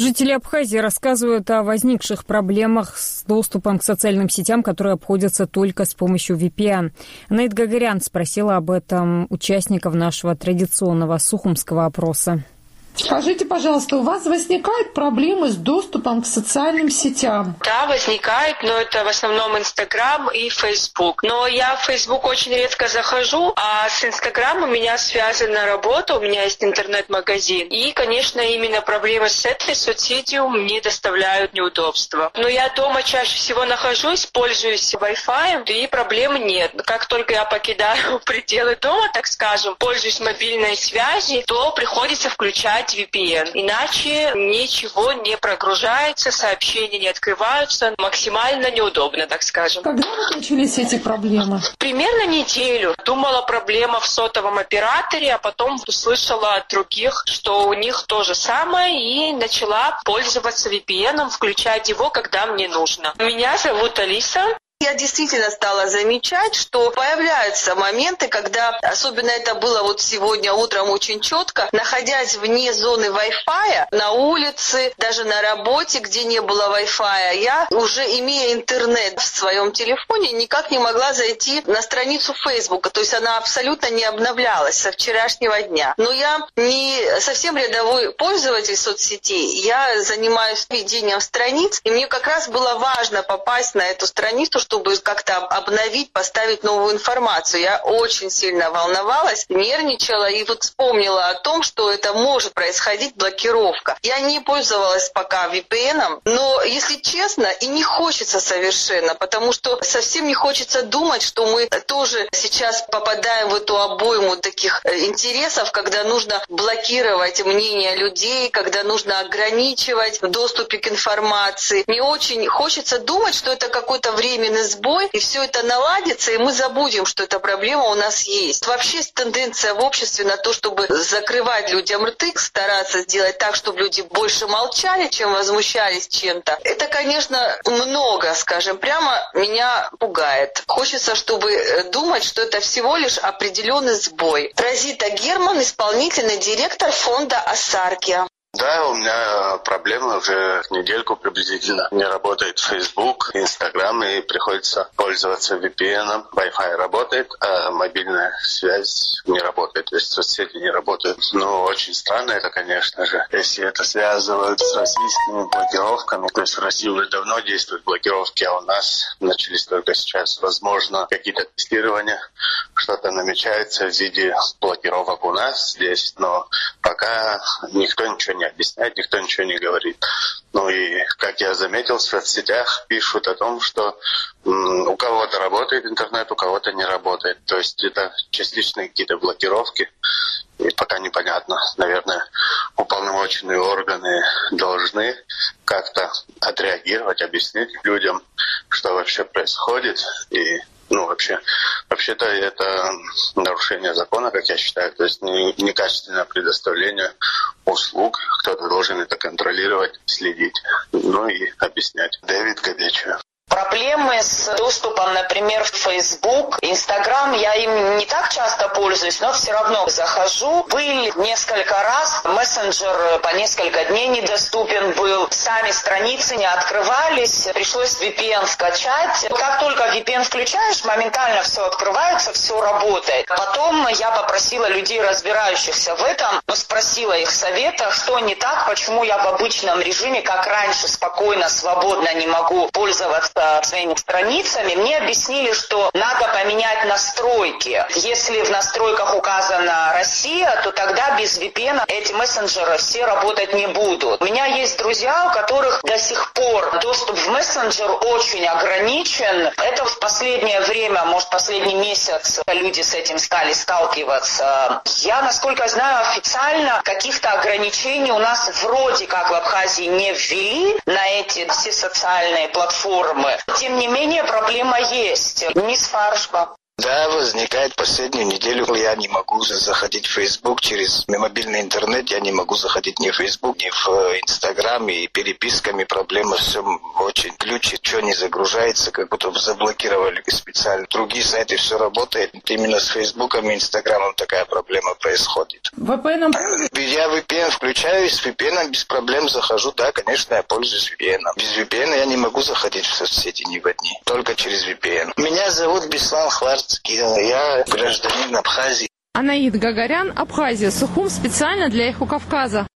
Жители Абхазии рассказывают о возникших проблемах с доступом к социальным сетям, которые обходятся только с помощью VPN. Анаит Гагарян спросила об этом участников нашего традиционного сухумского опроса. Скажите, пожалуйста, у вас возникают проблемы с доступом к социальным сетям? Да, возникает, но это в основном Инстаграм и Фейсбук. Но я в Фейсбук очень редко захожу, а с Инстаграмом у меня связана работа, у меня есть интернет-магазин. И, конечно, именно проблемы с этой соцсетью мне доставляют неудобства. Но я дома чаще всего нахожусь, пользуюсь Wi-Fi, и проблем нет. Как только я покидаю пределы дома, так скажем, пользуюсь мобильной связью, то приходится включать VPN. Иначе ничего не прогружается, сообщения не открываются. Максимально неудобно, так скажем. Когда начались эти проблемы? Примерно неделю. Думала, проблема в сотовом операторе, а потом услышала от других, что у них то же самое, и начала пользоваться VPN, включать его, когда мне нужно. Меня зовут Алиса. Я действительно стала замечать, что появляются моменты, когда, особенно это было вот сегодня утром очень четко, находясь вне зоны Wi-Fi, на улице, даже на работе, где не было Wi-Fi, я, уже имея интернет в своем телефоне, никак не могла зайти на страницу Фейсбука. То есть она абсолютно не обновлялась со вчерашнего дня. Но я не совсем рядовой пользователь соцсетей. Я занимаюсь ведением страниц, и мне как раз было важно попасть на эту страницу, чтобы как-то обновить, поставить новую информацию. Я очень сильно волновалась, нервничала и вот вспомнила о том, что это может происходить блокировка. Я не пользовалась пока VPN, но, если честно, и не хочется совершенно, потому что совсем не хочется думать, что мы тоже сейчас попадаем в эту обойму таких интересов, когда нужно блокировать мнение людей, когда нужно ограничивать в доступе к информации. Мне очень хочется думать, что это какой-то временный сбой, и все это наладится, и мы забудем, что эта проблема у нас есть. Вообще есть тенденция в обществе на то, чтобы закрывать людям рты, стараться сделать так, чтобы люди больше молчали, чем возмущались чем-то. Это, конечно, много, скажем, прямо меня пугает. Хочется, чтобы думать, что это всего лишь определенный сбой. Розита Герман, исполнительный директор фонда «Асаркия». Да, у меня проблемы уже недельку приблизительно. Не работает Facebook, Instagram, и приходится пользоваться VPN. Wi-Fi работает, а мобильная связь не работает, то есть соцсети не работают. Ну, очень странно это, конечно же, если это связывают с российскими блокировками. То есть в России уже давно действуют блокировки, а у нас начались только сейчас. Возможно, какие-то тестирования, что-то намечается в виде блокировок у нас здесь, но пока никто ничего не объясняет, никто ничего не говорит. Ну и, как я заметил, в соцсетях пишут о том, что у кого-то работает интернет, у кого-то не работает. То есть это частичные какие-то блокировки. И пока непонятно. Наверное, уполномоченные органы должны как-то отреагировать, объяснить людям, что вообще происходит. И вообще-то это нарушение закона, как я считаю, то есть некачественное предоставление услуг. Кто-то должен это контролировать, следить, ну и объяснять. Дэвид Кадечев. Проблемы с доступом, например, в Facebook, Instagram, я им не так часто пользуюсь, но все равно захожу. Был несколько раз, мессенджер по несколько дней недоступен был, сами страницы не открывались, пришлось VPN скачать. Как только VPN включаешь, моментально все открывается, все работает. Потом я попросила людей, разбирающихся в этом, спросила их совета, что не так, почему я в обычном режиме, как раньше, спокойно, свободно не могу пользоваться своими страницами. Мне объяснили, что надо поменять настройки. Если в настройках указана Россия, то тогда без VPN эти мессенджеры все работать не будут. У меня есть друзья, у которых до сих пор доступ в мессенджер очень ограничен. Это в последнее время, может, последний месяц люди с этим стали сталкиваться. Я, насколько знаю, официально каких-то ограничений у нас вроде как в Абхазии не ввели на эти все социальные платформы. Тем не менее, проблема есть. Мисс Фаршба. Да, возникает последнюю неделю. Я не могу уже заходить в Facebook через мобильный интернет. Я не могу заходить ни в Facebook, ни в Instagram. И переписками проблема все очень глючит. Что не загружается, как будто заблокировали специально. Другие сайты все работает. Именно с Фейсбуком и Инстаграмом такая проблема происходит. VPN? Я VPN включаю, и с VPN без проблем захожу. Да, конечно, я пользуюсь VPN. Без VPN я не могу заходить в соцсети ни в одни. Только через VPN. Меня зовут Беслан Хварцкий. Я гражданин Абхазии. Анаид Гагарян, Абхазия, Сухум, специально для Эхо Кавказа.